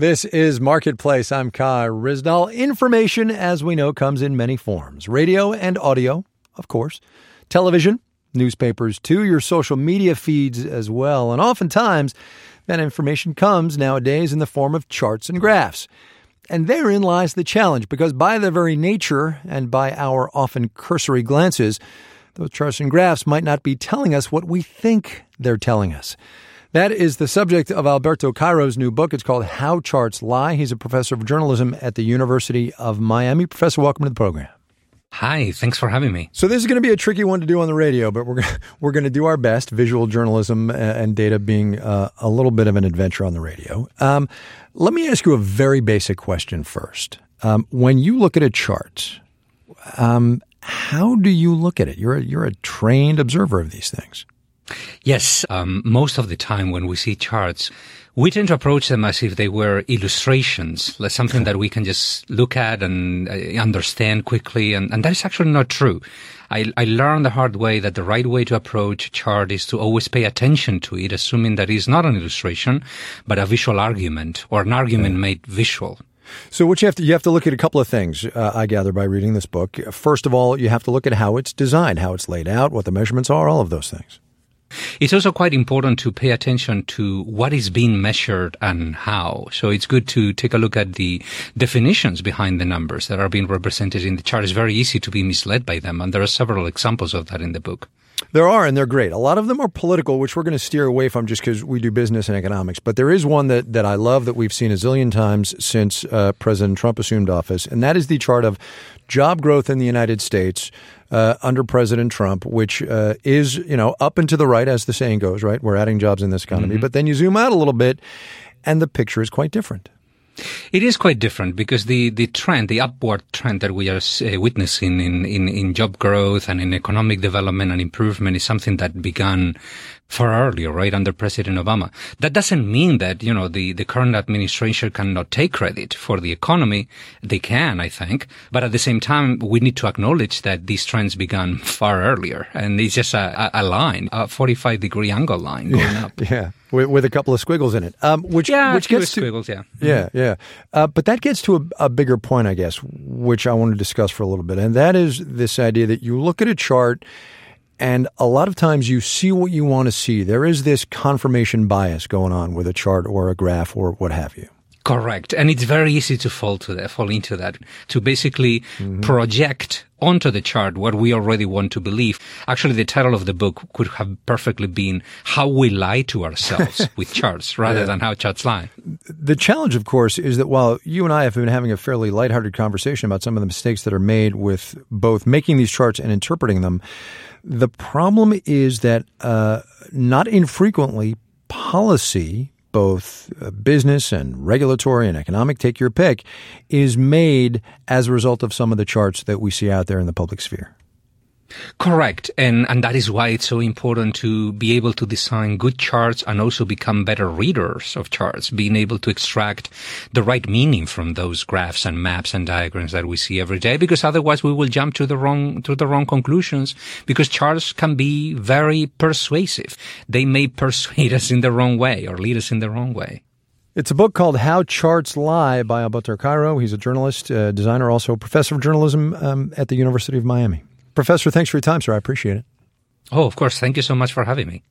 This is Marketplace. I'm Kai Ryssdal. Information, as we know, comes in many forms. Radio and audio, of course. Television, newspapers too, your social media feeds as well. And oftentimes, that information comes nowadays in the form of charts and graphs. And therein lies the challenge, because by their very nature and by our often cursory glances, those charts and graphs might not be telling us what we think they're telling us. That is the subject of Alberto Cairo's new book. It's called How Charts Lie. He's a professor of journalism at the University of Miami. Professor, welcome to the program. Hi, thanks for having me. So this is going to be a tricky one to do on the radio, but we're going to do our best, visual journalism and data being a little bit of an adventure on the radio. Let me ask you a very basic question first. When you look at a chart, how do you look at it? You're a trained observer of these things. Yes, most of the time when we see charts, we tend to approach them as if they were illustrations, like something that we can just look at and understand quickly, and that is actually not true. I learned the hard way that the right way to approach a chart is to always pay attention to it, assuming that it's not an illustration, but a visual argument, or an argument made visual. So what you have to look at a couple of things, I gather, by reading this book. First of all, you have to look at how it's designed, how it's laid out, what the measurements are, all of those things. It's also quite important to pay attention to what is being measured and how. So it's good to take a look at the definitions behind the numbers that are being represented in the chart. It's very easy to be misled by them, and there are several examples of that in the book. There are, and they're great. A lot of them are political, which we're going to steer away from just because we do business and economics. But there is one that I love that we've seen a zillion times since President Trump assumed office, and that is the chart of job growth in the United States under President Trump, which is, up and to the right, as the saying goes, right? We're adding jobs in this economy. Mm-hmm. But then you zoom out a little bit, and the picture is quite different. It is quite different because the trend, the upward trend that we are witnessing in job growth and in economic development and improvement is something that began far earlier, right, under President Obama. That doesn't mean that, the current administration cannot take credit for the economy. They can, I think. But at the same time, we need to acknowledge that these trends began far earlier. And it's just a line, a 45-degree angle line going up. Yeah. With a couple of squiggles in it. Which gets to squiggles, yeah. Yeah. But that gets to a bigger point, I guess, which I want to discuss for a little bit. And that is this idea that you look at a chart and a lot of times you see what you want to see. There is this confirmation bias going on with a chart or a graph or what have you. Correct. And it's very easy to fall into that, to basically project onto the chart what we already want to believe. Actually, the title of the book could have perfectly been How We Lie to Ourselves with Charts rather than How Charts Lie. The challenge, of course, is that while you and I have been having a fairly lighthearted conversation about some of the mistakes that are made with both making these charts and interpreting them, the problem is that not infrequently policy, both business and regulatory and economic, take your pick, is made as a result of some of the charts that we see out there in the public sphere. Correct. And that is why it's so important to be able to design good charts and also become better readers of charts, being able to extract the right meaning from those graphs and maps and diagrams that we see every day, because otherwise we will jump to the wrong conclusions, because charts can be very persuasive. They may persuade us in the wrong way or lead us in the wrong way. It's a book called How Charts Lie by Alberto Cairo. He's a journalist, designer, also a professor of journalism at the University of Miami. Professor, thanks for your time, sir. I appreciate it. Oh, of course. Thank you so much for having me.